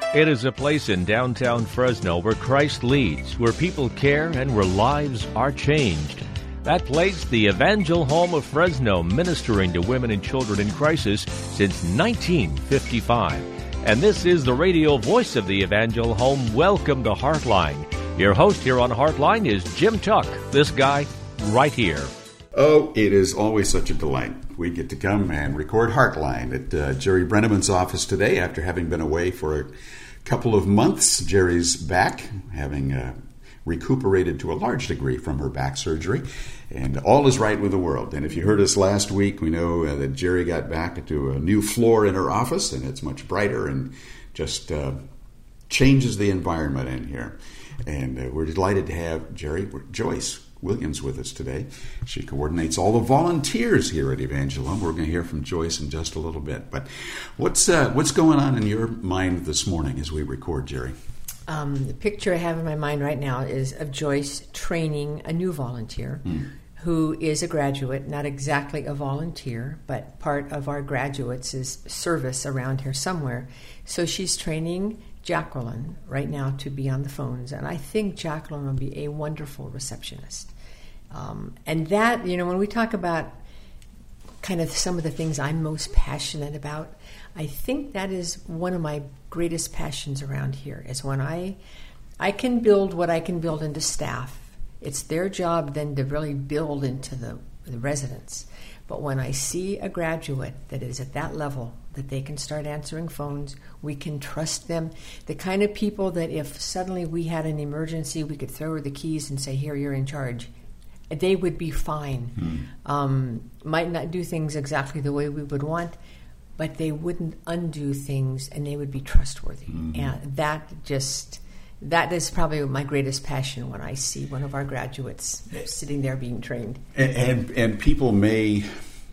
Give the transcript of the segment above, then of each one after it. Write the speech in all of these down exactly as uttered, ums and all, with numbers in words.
It is a place in downtown Fresno where Christ leads, where people care, and where lives are changed. That place, the Evangel Home of Fresno, ministering to women and children in crisis since nineteen fifty-five. And this is the radio voice of the Evangel Home. Welcome to Heartline. Your host here on Heartline is Jim Tuck, this guy right here. Oh, it is always such a delight. We get to come and record Heartline at uh, Jerry Brenneman's office today after having been away for a couple of months. Jerry's back, having uh, recuperated to a large degree from her back surgery, and all is right with the world. And if you heard us last week, we know uh, that Jerry got back to a new floor in her office, and it's much brighter and just uh, changes the environment in here. And uh, we're delighted to have Jerry Joyce Williams with us today. She coordinates all the volunteers here at Evangel Home. We're going to hear from Joyce in just a little bit. But what's uh, what's going on in your mind this morning as we record, Jerry? Um, the picture I have in my mind right now is of Joyce training a new volunteer mm. who is a graduate, not exactly a volunteer, but part of our graduates is service around here somewhere. So she's training Jacqueline right now to be on the phones, and I think Jacqueline will be a wonderful receptionist. Um, and that, you know, when we talk about kind of some of the things I'm most passionate about, I think that is one of my greatest passions around here, is when I I can build what I can build into staff. It's their job then to really build into the, the residents. But when I see a graduate that is at that level, that they can start answering phones, we can trust them, the kind of people that if suddenly we had an emergency, we could throw her the keys and say, here, you're in charge. They would be fine. Mm. Um, might not do things exactly the way we would want, but they wouldn't undo things, and they would be trustworthy. Mm-hmm. And that just, that is probably my greatest passion when I see one of our graduates sitting there being trained. And and, and people may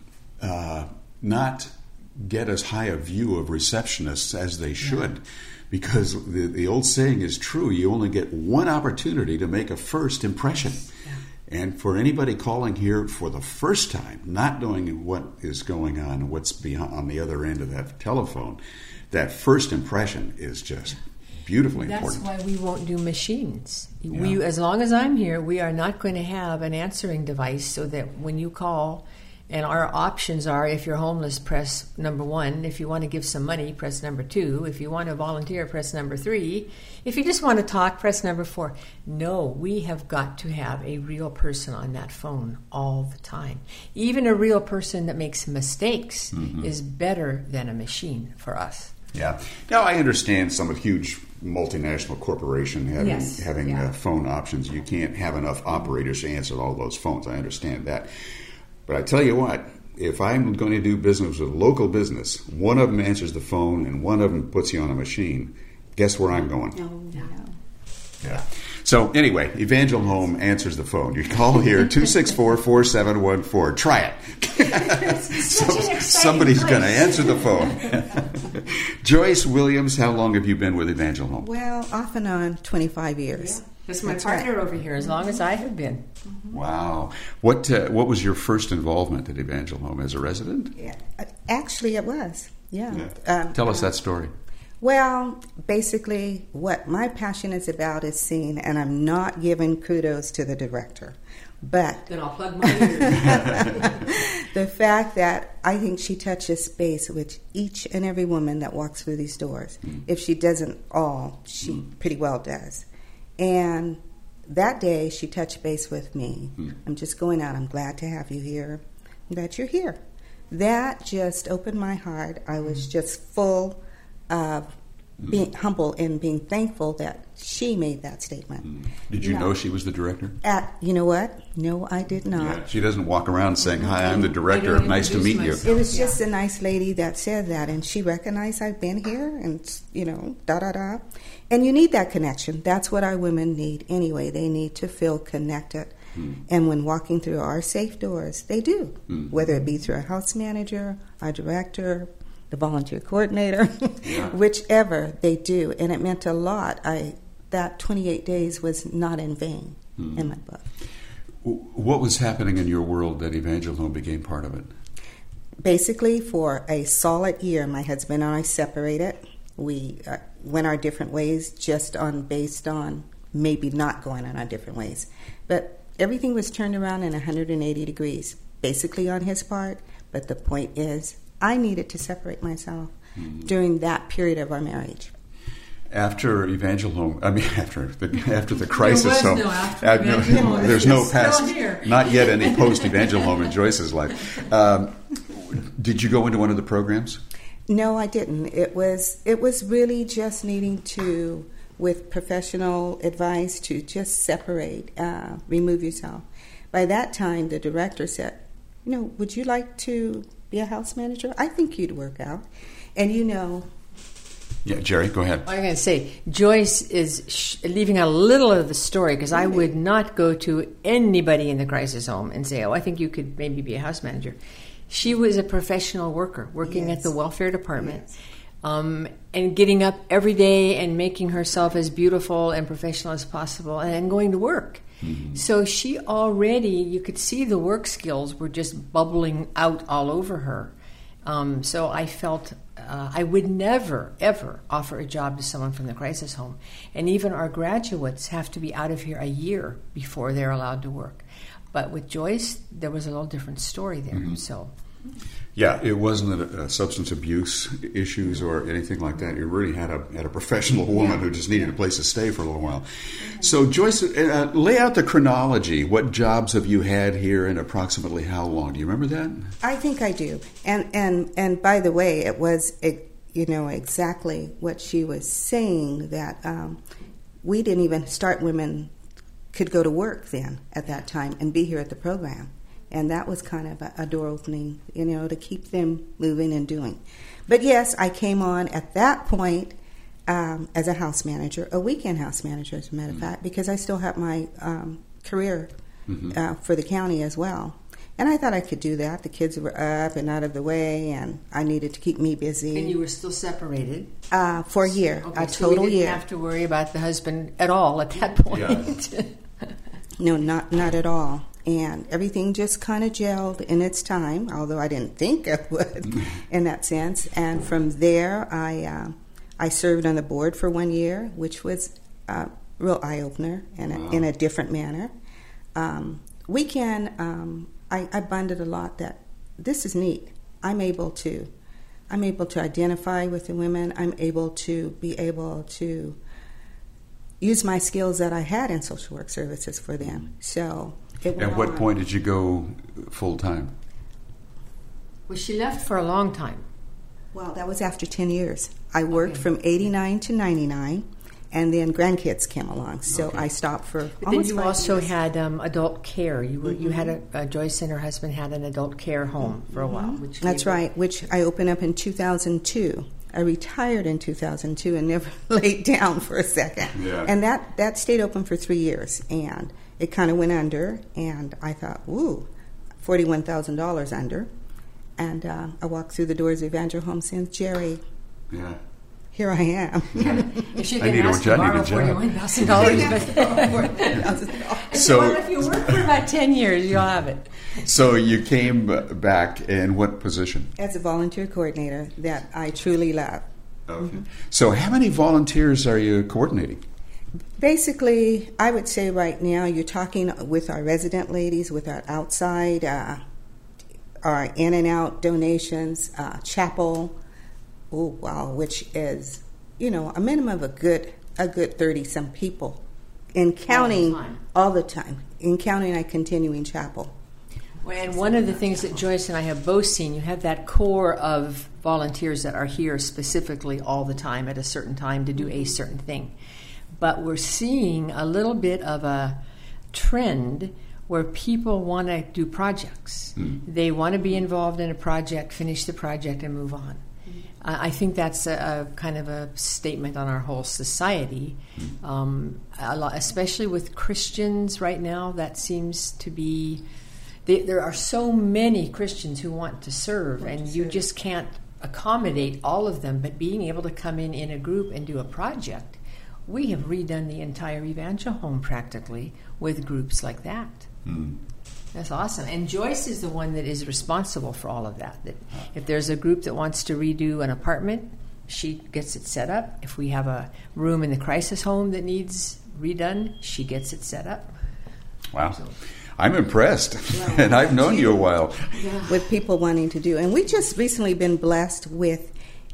uh, not get as high a view of receptionists as they should, yeah. because the, the old saying is true. You only get one opportunity to make a first impression. Yeah. And for anybody calling here for the first time, not knowing what is going on, what's beyond, on the other end of that telephone, that first impression is just beautifully That's important. That's why we won't do machines. Yeah. We, as long as I'm here, we are not going to have an answering device so that when you call, and our options are, if you're homeless, press number one. If you want to give some money, press number two. If you want to volunteer, press number three. If you just want to talk, press number four. No, we have got to have a real person on that phone all the time. Even a real person that makes mistakes mm-hmm. is better than a machine for us. Yeah. Now, I understand some huge multinational corporation having, yes. having yeah. uh, phone options. You can't have enough operators to answer all those phones. I understand that. But I tell you what, if I'm going to do business with a local business, one of them answers the phone and one of them puts you on a machine, guess where I'm going? Oh, no. Yeah. So anyway, Evangel Home answers the phone. You call here, two six four, four seven one four. Try it. so, somebody's going to answer the phone. Joyce Williams, how long have you been with Evangel Home? Well, off and on, twenty-five years. Yeah. That's my That's partner right. over here, as long as I have been. Mm-hmm. Wow. What uh, what was your first involvement at Evangel Home as a resident? Yeah. Actually, it was. Yeah. yeah. Um, Tell us that story. Well, basically, what my passion is about is seeing, and I'm not giving kudos to the director, but then I'll plug my ears. The fact that I think she touches base with each and every woman that walks through these doors. Mm. If she doesn't all, she mm. pretty well does. And that day, she touched base with me. Mm. I'm just going out. I'm glad to have you here. I'm glad you're here. That just opened my heart. I was just full of being humble and being thankful that she made that statement. Mm. Did you yeah. know she was the director? At, you know what? No, I did not. Yeah, she doesn't walk around saying, hi, I'm the director. Nice to meet myself. you. It was just yeah. a nice lady that said that, and she recognized I've been here, and, you know, da-da-da. And you need that connection. That's what our women need anyway. They need to feel connected. Mm. And when walking through our safe doors, they do, mm. whether it be through a house manager, our director, the volunteer coordinator, yeah. whichever they do. And it meant a lot. I that twenty-eight days was not in vain mm. in my book. What was happening in your world that Evangel Home became part of it? Basically, for a solid year, my husband and I separated, We uh, went our different ways just on based on maybe not going on our different ways. But everything was turned around in one hundred eighty degrees, basically on his part. But the point is, I needed to separate myself mm-hmm. during that period of our marriage. After Evangel Home, I mean, after the after the crisis there was home, no after uh, Evangel no, Home. there's no It's past, still here. not yet any post Evangel Home in Joyce's life. Um, did you go into one of the programs? No, I didn't. It was it was really just needing to, with professional advice, to just separate, uh, remove yourself. By that time, the director said, "You know, would you like to be a house manager? I think you'd work out." And you know. Yeah, Jerry, go ahead. I'm going to say, Joyce is sh- leaving out a little of the story, because I would not go to anybody in the crisis home and say, oh, I think you could maybe be a house manager. She was a professional worker, working yes. at the welfare department, yes. um, and getting up every day and making herself as beautiful and professional as possible, and then going to work. Mm-hmm. So she already, you could see the work skills were just bubbling out all over her. Um, so I felt uh, I would never, ever offer a job to someone from the crisis home. And even our graduates have to be out of here a year before they're allowed to work. But with Joyce, there was a little different story there. Mm-hmm. So, yeah, it wasn't a, a substance abuse issues or anything like that. You really had a had a professional woman yeah. who just needed a place to stay for a little while. So, Joyce, uh, lay out the chronology. What jobs have you had here, and approximately how long? Do you remember that? I think I do. And and and by the way, it was you know exactly what she was saying, that um, we didn't even start women could go to work then at that time and be here at the program. And that was kind of a, a door opening, you know, to keep them moving and doing. But yes, I came on at that point um, as a house manager, a weekend house manager, as a matter of fact, because I still have my um, career mm-hmm. uh, for the county as well. And I thought I could do that. The kids were up and out of the way, and I needed to keep me busy. And you were still separated? Uh, for a year, okay, a so total we didn't year. have to worry about the husband at all at that point. Yeah. No, not not at all. And everything just kind of gelled in its time, although I didn't think it would in that sense. And from there, I uh, I served on the board for one year, which was a real eye-opener in a, wow. in a different manner. Um, weekend, um, I, I bonded a lot that this is neat. I'm able to, I'm able to identify with the women. I'm able to be able to use my skills that I had in social work services for them. So. At what point did you go full-time? Well, she left for a long time. Well, that was after ten years. I worked okay. from eighty-nine to ninety-nine, and then grandkids came along. So okay. I stopped for but almost then you five also years. had um, adult care. You were mm-hmm. you had a uh, Joyce and her husband had an adult care home for a mm-hmm. while. Which That's right, which I opened up in two thousand two. I retired in two thousand two and never laid down for a second. Yeah. And that, that stayed open for three years, and it kind of went under, and I thought, ooh, forty-one thousand dollars under. And uh, I walked through the doors of Evangel Home saying, Jerry, yeah. here I am. Yeah. If she I can need ask a, to I need borrow a job. forty-one thousand dollars. So, well, if you work for about ten years, you'll have it. So you came back in what position? As a volunteer coordinator that I truly love. Okay. Mm-hmm. So how many volunteers are you coordinating? Basically, I would say right now you're talking with our resident ladies, with our outside, uh, our in and out donations, uh, chapel, oh wow, which is, you know, a minimum of a good a good thirty some people, in counting all the time. all the time, in counting a continuing chapel. And one of the things that Joyce and I have both seen, you have that core of volunteers that are here specifically all the time at a certain time to do a certain thing. But we're seeing a little bit of a trend where people want to do projects. Mm. They want to be involved in a project, finish the project, and move on. Mm. Uh, I think that's a, a kind of a statement on our whole society, mm. um, a lot, especially with Christians right now. That seems to be... They, there are so many Christians who want to serve, want and to you serve. Just can't accommodate all of them. But being able to come in in a group and do a project... We have redone the entire Evangel Home practically with groups like that. Mm. That's awesome. And Joyce is the one that is responsible for all of that. That if there's a group that wants to redo an apartment, she gets it set up. If we have a room in the crisis home that needs redone, she gets it set up. Wow. So, I'm impressed, and I've known you a while. With people wanting to do. And we just recently been blessed with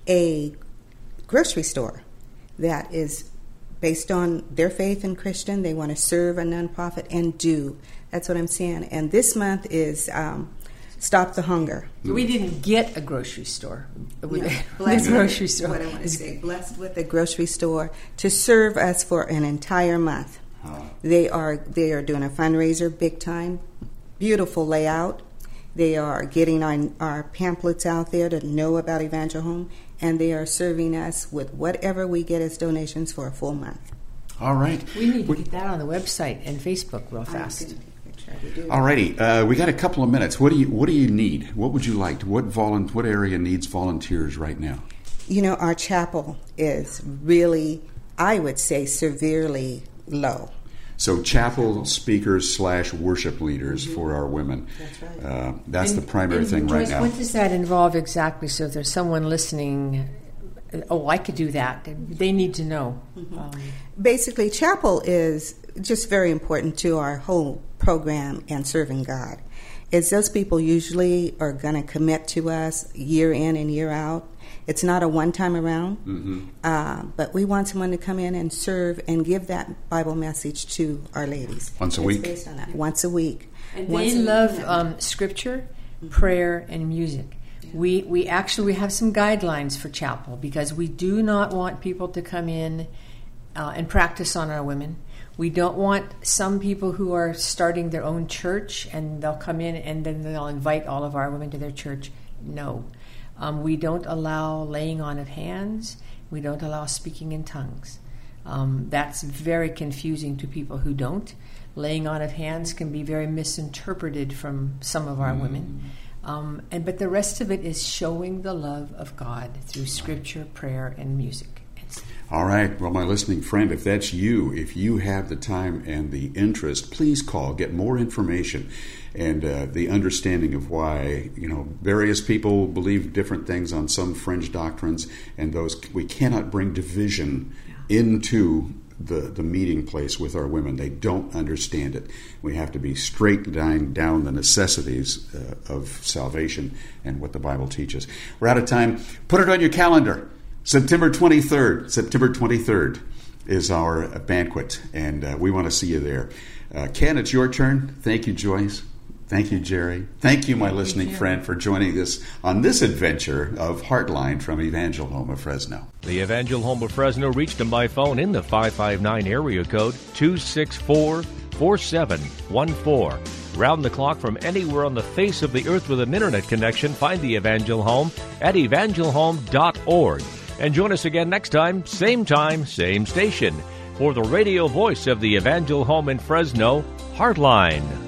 a grocery store that is based on their faith in Christian. They want to serve a nonprofit and do. That's what I'm saying. And this month is um, Stop the Hunger. We didn't get a grocery store. Yeah, blessed grocery store. What I want to say, blessed with a grocery store to serve us for an entire month. Huh. They are they are doing a fundraiser, big time, beautiful layout. They are getting our, our pamphlets out there to know about Evangel Home, and they are serving us with whatever we get as donations for a full month. All right. We need to get that on the website and Facebook real fast. All righty. Uh, we got a couple of minutes. What do you What do you need? What would you like? What volun- What area needs volunteers right now? You know, our chapel is really, I would say, severely low. So chapel speakers slash worship leaders mm-hmm. for our women. That's right. Uh, that's and, the primary and thing Joyce, right now. What does that involve exactly? So if there's someone listening, oh, I could do that. They need to know. Mm-hmm. Um, Basically, chapel is just very important to our whole program and serving God. It's those people usually are going to commit to us year in and year out. It's not a one-time around, mm-hmm. uh, but we want someone to come in and serve and give that Bible message to our ladies. Once a it's week? Based on that. Once a week. And Once they a love week. um, scripture, mm-hmm. prayer, and music. Yeah. We we actually have some guidelines for chapel because we do not want people to come in uh, and practice on our women. We don't want some people who are starting their own church and they'll come in and then they'll invite all of our women to their church. No. Um, we don't allow laying on of hands. We don't allow speaking in tongues. Um, that's very confusing to people who don't. Laying on of hands can be very misinterpreted from some of our mm. women. Um, and but the rest of it is showing the love of God through scripture, prayer, and music. All right. Well, my listening friend, if that's you, if you have the time and the interest, please call, get more information and uh, the understanding of why, you know, various people believe different things on some fringe doctrines, and those we cannot bring division yeah. into the, the meeting place with our women. They don't understand it. We have to be straight down, down the necessities uh, of salvation and what the Bible teaches. We're out of time. Put it on your calendar. September twenty-third. September twenty-third is our banquet, and uh, we want to see you there. Uh, Ken, it's your turn. Thank you, Joyce. Thank you, Jerry. Thank you, my Thank listening you, friend, for joining us on this adventure of Heartline from Evangel Home of Fresno. The Evangel Home of Fresno reached them by phone in the five five nine area code two six four, four seven one four. Round the clock from anywhere on the face of the earth with an internet connection, find the Evangel Home at evangel home dot org. And join us again next time, same time, same station, for the radio voice of the Evangel Home in Fresno, Heartline.